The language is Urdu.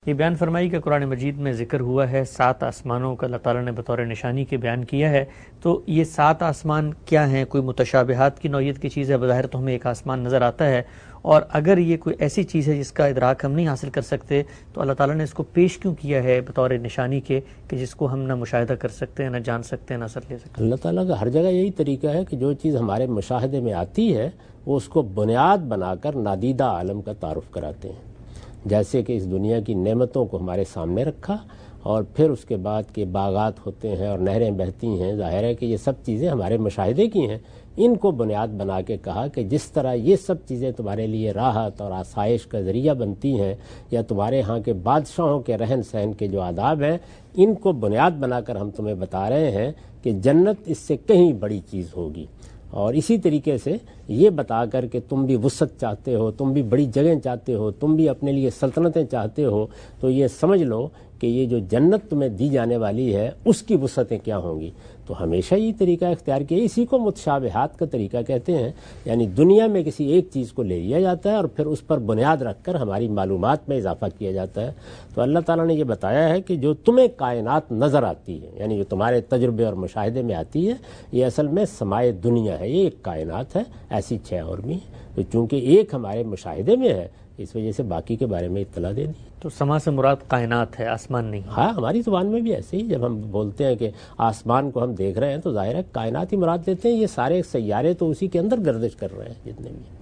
یہ بیان فرمائی کہ قرآن مجید میں ذکر ہوا ہے 7 آسمانوں کا اللہ تعالیٰ نے بطور نشانی کے بیان کیا ہے، تو یہ 7 آسمان کیا ہیں؟ کوئی متشابہات کی نوعیت کی چیز ہے؟ بظاہر تو ہمیں ایک آسمان نظر آتا ہے، اور اگر یہ کوئی ایسی چیز ہے جس کا ادراک ہم نہیں حاصل کر سکتے تو اللہ تعالیٰ نے اس کو پیش کیوں کیا ہے بطور نشانی کے کہ جس کو ہم نہ مشاہدہ کر سکتے ہیں، نہ جان سکتے ہیں، نہ اثر لے سکتے ہیں؟ اللہ تعالیٰ کا ہر جگہ یہی طریقہ ہے کہ جو چیز ہمارے مشاہدے میں آتی ہے وہ اس کو بنیاد بنا کر نادیدہ عالم کا تعارف کراتے ہیں. جیسے کہ اس دنیا کی نعمتوں کو ہمارے سامنے رکھا، اور پھر اس کے بعد کے باغات ہوتے ہیں اور نہریں بہتی ہیں، ظاہر ہے کہ یہ سب چیزیں ہمارے مشاہدے کی ہیں. ان کو بنیاد بنا کے کہا کہ جس طرح یہ سب چیزیں تمہارے لیے راحت اور آسائش کا ذریعہ بنتی ہیں، یا تمہارے ہاں کے بادشاہوں کے رہن سہن کے جو آداب ہیں، ان کو بنیاد بنا کر ہم تمہیں بتا رہے ہیں کہ جنت اس سے کہیں بڑی چیز ہوگی. اور اسی طریقے سے یہ بتا کر کہ تم بھی وسعت چاہتے ہو، تم بھی بڑی جگہیں چاہتے ہو، تم بھی اپنے لیے سلطنتیں چاہتے ہو، تو یہ سمجھ لو کہ یہ جو جنت تمہیں دی جانے والی ہے اس کی وسعتیں کیا ہوں گی. تو ہمیشہ یہ طریقہ اختیار کیا، اسی کو متشابہات کا طریقہ کہتے ہیں. یعنی دنیا میں کسی ایک چیز کو لے لیا جاتا ہے اور پھر اس پر بنیاد رکھ کر ہماری معلومات میں اضافہ کیا جاتا ہے. تو اللہ تعالیٰ نے یہ بتایا ہے کہ جو تمہیں کائنات نظر آتی ہے، یعنی جو تمہارے تجربے اور مشاہدے میں آتی ہے، یہ اصل میں سمائے دنیا ہے، یہ ایک کائنات ہے. ایسی 6 اور بھی ہیں، تو چونکہ ایک ہمارے مشاہدے میں ہے اس وجہ سے باقی کے بارے میں اطلاع دے دی. تو سما سے مراد کائنات ہے، آسمان نہیں؟ ہاں، ہماری زبان میں بھی ایسے ہی جب ہم بولتے ہیں کہ آسمان کو ہم دیکھ رہے ہیں تو ظاہر ہے کائنات ہی مراد لیتے ہیں. یہ سارے سیارے تو اسی کے اندر گردش کر رہے ہیں جتنے بھی.